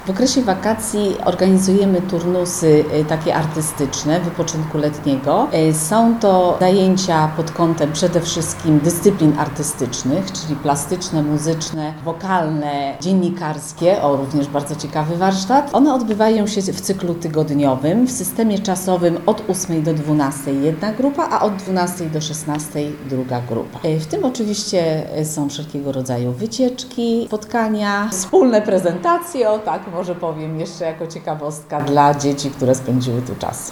W okresie wakacji organizujemy turnusy takie artystyczne, wypoczynku letniego. Są to zajęcia pod kątem przede wszystkim dyscyplin artystycznych, czyli plastyczne, muzyczne, wokalne, dziennikarskie, również bardzo ciekawy warsztat. One odbywają się w cyklu tygodniowym, w systemie czasowym od 8 do 12 jedna grupa, a od 12 do 16 druga grupa. W tym oczywiście są wszelkiego rodzaju wycieczki, spotkania, wspólne prezentacje, może powiem jeszcze jako ciekawostka dla dzieci, które spędziły tu czas.